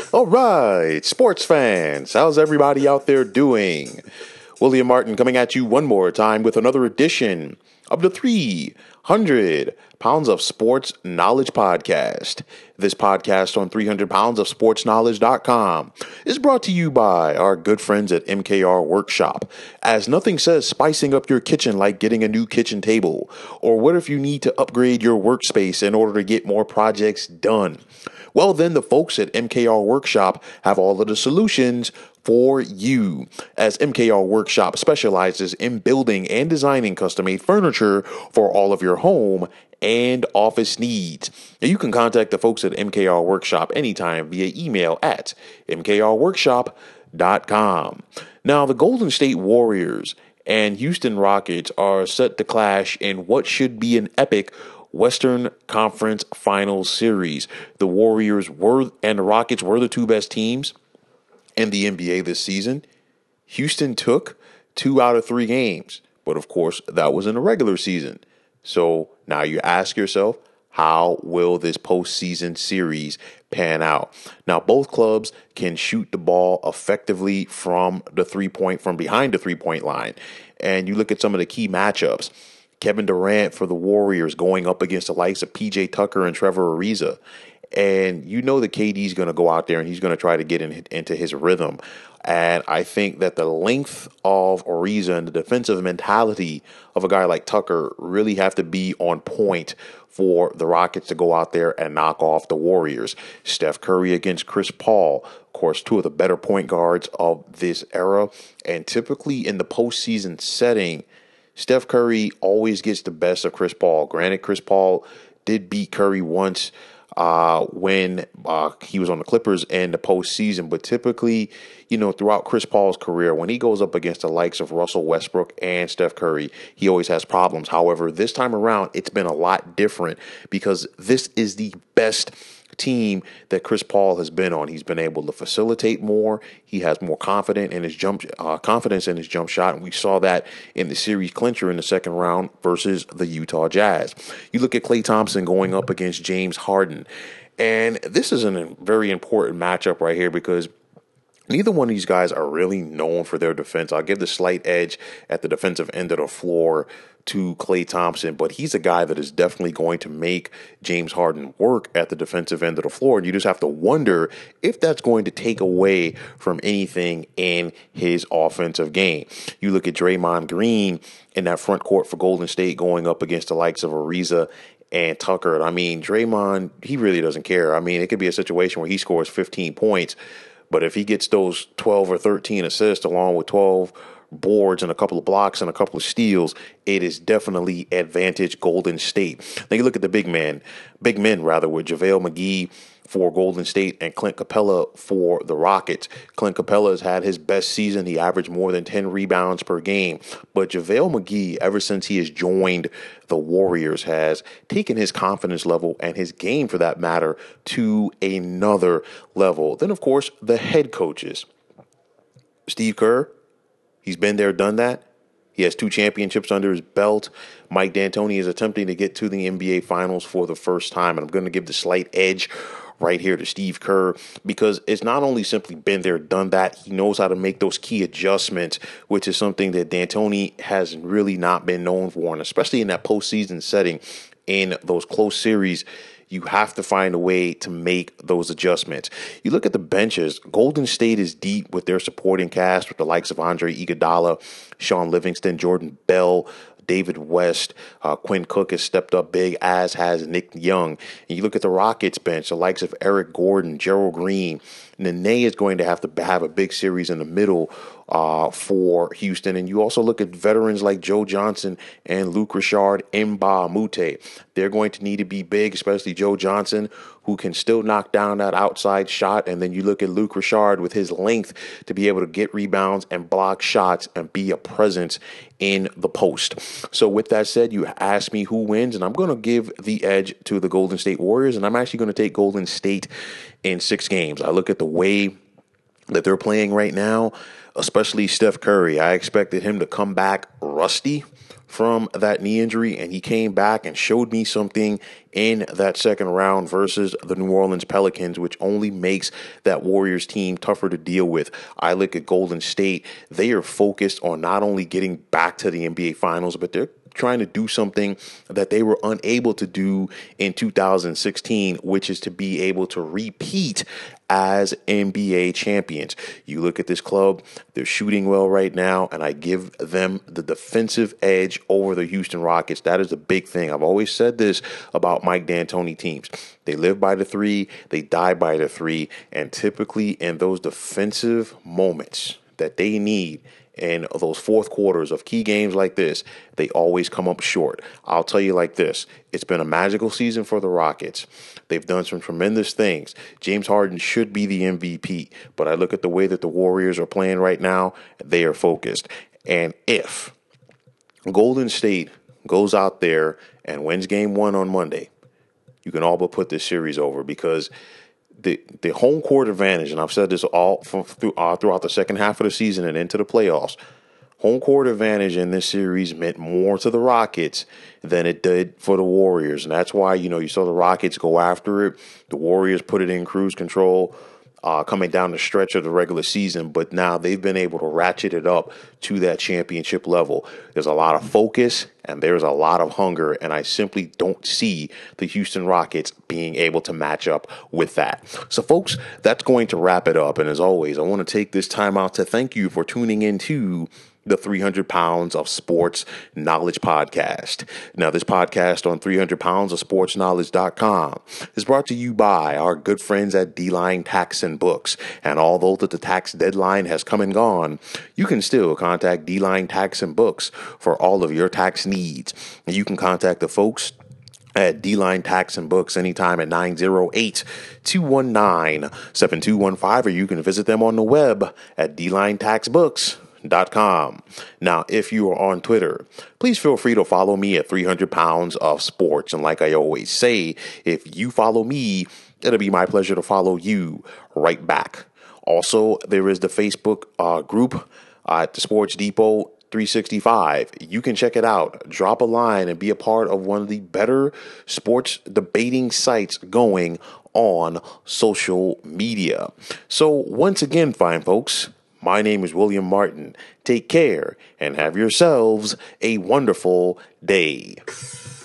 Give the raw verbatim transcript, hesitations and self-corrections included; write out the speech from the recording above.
All right, sports fans, how's everybody out there doing? William Martin coming at you one more time with another edition of the three hundred Pounds of Sports Knowledge podcast. This podcast on three hundred pounds of sports knowledge dot com is brought to you by our good friends at M K R Workshop, as nothing says spicing up your kitchen like getting a new kitchen table. Or what if you need to upgrade your workspace in order to get more projects done? Well, then the folks at M K R Workshop have all of the solutions for you, as M K R Workshop specializes in building and designing custom-made furniture for all of your home and office needs. Now, you can contact the folks at M K R Workshop anytime via email at m k r workshop dot com. Now, the Golden State Warriors and Houston Rockets are set to clash in what should be an epic Western Conference Finals series. The Warriors were and the Rockets were the two best teams in the N B A this season. Houston took two out of three games, but of course that was in the regular season. So now you ask yourself, how will this postseason series pan out? Now, both clubs can shoot the ball effectively from the three-point, from behind the three-point line. And you look at some of the key matchups. Kevin Durant for the Warriors going up against the likes of P J Tucker and Trevor Ariza. And you know that K D is going to go out there and he's going to try to get in, into his rhythm. And I think that the length of Ariza and the defensive mentality of a guy like Tucker really have to be on point for the Rockets to go out there and knock off the Warriors. Steph Curry against Chris Paul, of course, two of the better point guards of this era. And typically in the postseason setting, Steph Curry always gets the best of Chris Paul. Granted, Chris Paul did beat Curry once uh, when uh, he was on the Clippers in the postseason. But typically, you know, throughout Chris Paul's career, when he goes up against the likes of Russell Westbrook and Steph Curry, he always has problems. However, this time around, it's been a lot different because this is the best team that Chris Paul has been on. He's been able to facilitate more. He has more confidence in his jump uh, confidence in his jump shot, and we saw that in the series clincher in the second round versus the Utah Jazz. You look at Klay Thompson going up against James Harden, and this is a very important matchup right here because neither one of these guys are really known for their defense. I'll give the slight edge at the defensive end of the floor to Klay Thompson, but he's a guy that is definitely going to make James Harden work at the defensive end of the floor. And you just have to wonder if that's going to take away from anything in his offensive game. You look at Draymond Green in that front court for Golden State going up against the likes of Ariza and Tucker. I mean, Draymond, he really doesn't care. I mean, it could be a situation where he scores fifteen points, but if he gets those twelve or thirteen assists along with twelve boards and a couple of blocks and a couple of steals, it is definitely advantage Golden State. Now you look at the big men, big men rather, with JaVale McGee for Golden State and Clint Capella for the Rockets. Clint Capella has had his best season. He averaged more than ten rebounds per game. But JaVale McGee, ever since he has joined the Warriors, has taken his confidence level and his game, for that matter, to another level. Then, of course, the head coaches. Steve Kerr, he's been there, done that. He has two championships under his belt. Mike D'Antoni is attempting to get to the N B A Finals for the first time. And I'm going to give the slight edge right here to Steve Kerr because it's not only simply been there, done that. He knows how to make those key adjustments, which is something that D'Antoni has really not been known for. And especially in that postseason setting, in those close series, you have to find a way to make those adjustments. You look at the benches. Golden State is deep with their supporting cast with the likes of Andre Iguodala, Sean Livingston, Jordan Bell, David West, uh, Quinn Cook has stepped up big, as has Nick Young. And you look at the Rockets bench, the likes of Eric Gordon, Gerald Green. Nene is going to have to have a big series in the middle uh, for Houston. And you also look at veterans like Joe Johnson and Luke Richard, Mbah a Moute. They're going to need to be big, especially Joe Johnson, who can still knock down that outside shot. And then you look at Luke Richard with his length to be able to get rebounds and block shots and be a presence in the post. So with that said, you ask me who wins, and I'm going to give the edge to the Golden State Warriors, and I'm actually going to take Golden State in six games. I look at the way that they're playing right now, especially Steph Curry. I expected him to come back rusty from that knee injury, and he came back and showed me something in that second round versus the New Orleans Pelicans, which only makes that Warriors team tougher to deal with. I look at Golden State. They are focused on not only getting back to the N B A Finals, but they're trying to do something that they were unable to do in two thousand sixteen, which is to be able to repeat as N B A champions. You look at this club, they're shooting well right now, and I give them the defensive edge over the Houston Rockets. That is the big thing. I've always said this about Mike D'Antoni teams. They live by the three, they die by the three, and typically in those defensive moments that they need in those fourth quarters of key games like this, they always come up short. I'll tell you like this. It's been a magical season for the Rockets. They've done some tremendous things. James Harden should be the M V P, but I look at the way that the Warriors are playing right now, they are focused. And if Golden State goes out there and wins game one on Monday, you can all but put this series over, because The the home court advantage, and I've said this all from, through, uh, throughout the second half of the season and into the playoffs, home court advantage in this series meant more to the Rockets than it did for the Warriors. And that's why, you know, you saw the Rockets go after it. The Warriors put it in cruise control uh, coming down the stretch of the regular season. But now they've been able to ratchet it up to that championship level. There's a lot of focus and there's a lot of hunger. And I simply don't see the Houston Rockets being able to match up with that. So, folks, that's going to wrap it up. And as always, I want to take this time out to thank you for tuning in to the three hundred pounds of Sports Knowledge podcast. Now, this podcast on three hundred pounds of sports knowledge dot com is brought to you by our good friends at D-Line Tax and Books. And although that the tax deadline has come and gone, you can still contact D-Line Tax and Books for all of your tax needs. And you can contact the folks at D-Line Tax and Books anytime at nine oh eight, two one nine, seven two one five, or you can visit them on the web at d line tax books dot com. Now, if you are on Twitter, please feel free to follow me at three hundred pounds of sports. And like I always say, if you follow me, it'll be my pleasure to follow you right back. Also, there is the Facebook uh, group uh, at the Sports Depot three sixty-five. You can check it out. Drop a line and be a part of one of the better sports debating sites going on social media. So once again, fine folks, my name is William Martin. Take care and have yourselves a wonderful day.